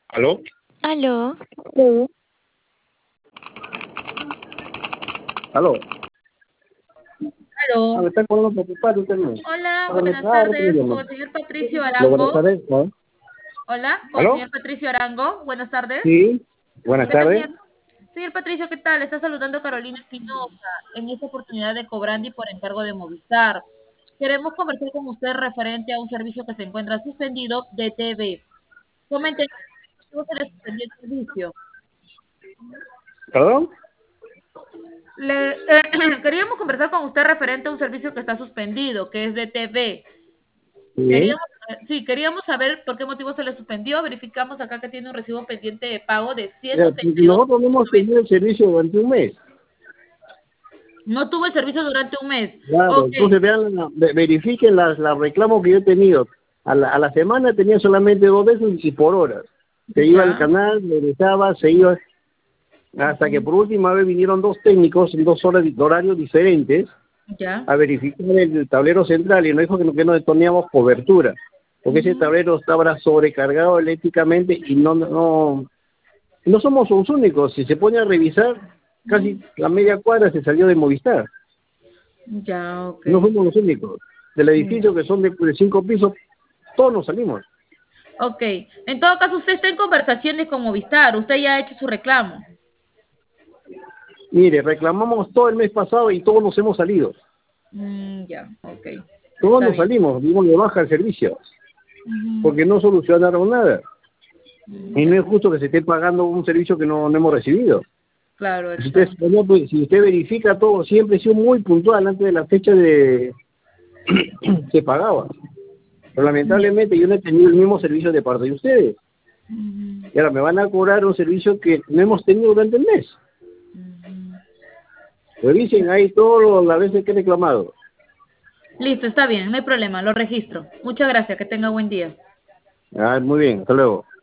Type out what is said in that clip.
¿Aló? Aló, ¿Aló? Ah, Claro. me están colgando preocupado usted no. Hola, Hágame buenas claro, ¿qué me tardes, llama? con el señor Patricio Aló, buenas Arango. tardes, ¿no? Hola, con el ¿Aló? señor Patricio Arango. Buenas tardes. Sí, buenas ¿Qué tal, tardes. señor? Señor Patricio, ¿qué tal? Está saludando Carolina Espinosa en esta oportunidad de Cobrandi por encargo de Movistar. Queremos conversar con usted referente a un servicio que se encuentra suspendido de TV. Comente, ¿cómo se le suspendió el servicio? ¿Perdón? Queríamos conversar con usted referente a un servicio que está suspendido, que es de TV. Sí. Queríamos saber por qué motivo se le suspendió. Verificamos acá que tiene un recibo pendiente de pago de Mira, nosotros no hemos 132,90. tenido el servicio durante un mes. No tuvo el servicio durante un mes. Claro, Ok, entonces vean, verifiquen las reclamos que yo he tenido. A la semana tenía solamente 2 veces y por horas. Se iba al ya. canal, regresaba, se iba, hasta que por última vez vinieron dos técnicos en 2 horas de horarios diferentes Ya. a verificar el tablero central y nos dijo que no teníamos cobertura, porque ese tablero estaba sobrecargado eléctricamente y no somos los únicos. Si se pone a revisar, casi la media cuadra se salió de Movistar. Ya, ok. No somos los únicos. Del edificio, que son de 5 pisos, todos nos salimos. Ok. En todo caso, usted está en conversaciones con Movistar. Usted ya ha hecho su reclamo. Mire, reclamamos todo el mes pasado y todos nos hemos salido. Ya, ok. Todos Está nos bien. salimos, dimos de baja el servicio, Ujú, porque no solucionaron nada. Y no ya. es justo que se esté pagando un servicio que no hemos recibido. Claro, Si usted, está. si usted verifica todo, siempre he sido muy puntual antes de la fecha de que pagaba. Pero Ya. lamentablemente yo no he tenido el mismo servicio de parte de ustedes. Ujú, Y ahora me van a cobrar un servicio que no hemos tenido durante el mes. ujú. Revisen ahí todas las veces que he reclamado. Listo, está bien, no hay problema, lo registro. Muchas gracias, que tenga buen día. Ah, muy bien, hasta luego.